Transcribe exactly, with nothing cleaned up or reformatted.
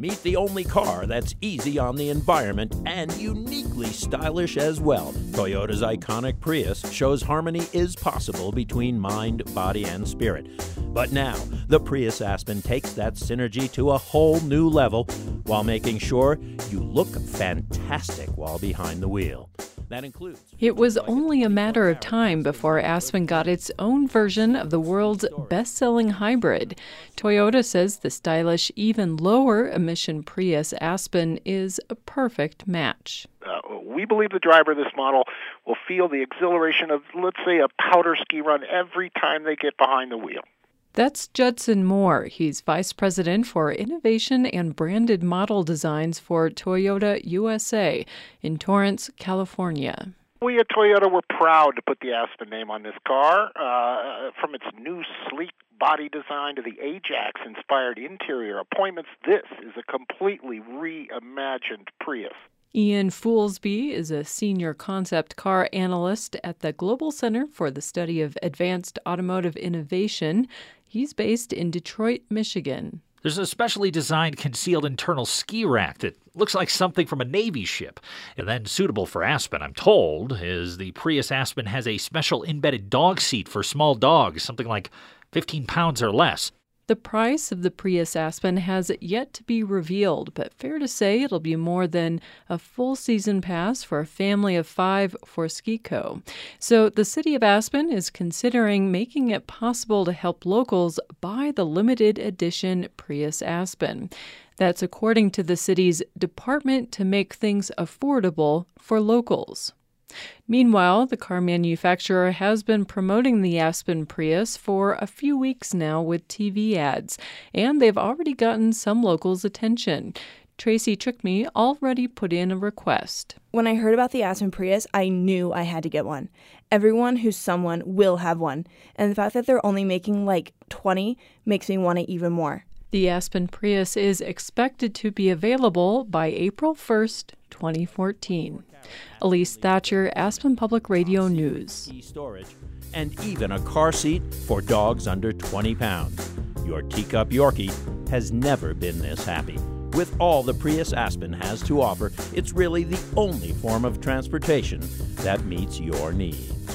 Meet the only car that's easy on the environment and uniquely stylish as well. Toyota's iconic Prius shows harmony is possible between mind, body, and spirit. But now, the Prius Aspen takes that synergy to a whole new level while making sure you look fantastic while behind the wheel. That includes... It was only a matter of time before Aspen got its own version of the world's best-selling hybrid. Toyota says the stylish, even lower-emission Prius Aspen is a perfect match. Uh, we believe the driver of this model will feel the exhilaration of, let's say, a powder ski run every time they get behind the wheel. That's Judson Moore. He's Vice President for Innovation and Branded Model Designs for Toyota U S A in Torrance, California. We at Toyota were proud to put the Aspen name on this car. Uh, from its new sleek body design to the Ajax-inspired interior appointments, this is a completely reimagined Prius. Ian Foulsby is a senior concept car analyst at the Global Center for the Study of Advanced Automotive Innovation. He's based in Detroit, Michigan. There's a specially designed concealed internal ski rack that looks like something from a Navy ship. And then suitable for Aspen, I'm told, is the Prius Aspen has a special embedded dog seat for small dogs, something like fifteen pounds or less. The price of the Prius Aspen has yet to be revealed, but fair to say it'll be more than a full season pass for a family of five for Ski-Co. So the city of Aspen is considering making it possible to help locals buy the limited edition Prius Aspen. That's according to the city's Department to Make Things Affordable for Locals. Meanwhile, the car manufacturer has been promoting the Aspen Prius for a few weeks now with T V ads, and they've already gotten some locals' attention. Tracy Trickme already put in a request. When I heard about the Aspen Prius, I knew I had to get one. Everyone who's someone will have one, and the fact that they're only making like twenty makes me want it even more. The Aspen Prius is expected to be available by April first, twenty fourteen. Elise Thatcher, Aspen Public Radio News. Storage and even a car seat for dogs under twenty pounds. Your teacup Yorkie has never been this happy. With all the Prius Aspen has to offer, it's really the only form of transportation that meets your needs.